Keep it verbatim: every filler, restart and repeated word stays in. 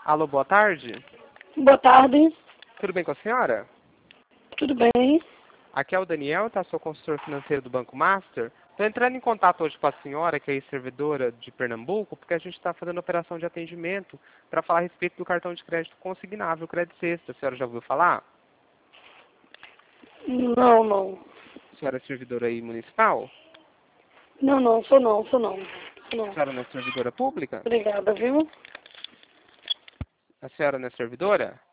Alô, boa tarde. Boa tarde. Tudo bem com a senhora? Tudo bem? Aqui é o Daniel, tá? Sou consultor financeiro do Banco Master. Estou entrando em contato hoje com a senhora, que é servidora de Pernambuco, porque a gente está fazendo operação de atendimento para falar a respeito do cartão de crédito consignável Crédito Sexta. A senhora já ouviu falar? Não, não. A senhora é servidora aí municipal? Não, não, sou não, sou não. Sou A não. senhora não é servidora pública? Obrigada, viu? A senhora não é servidora?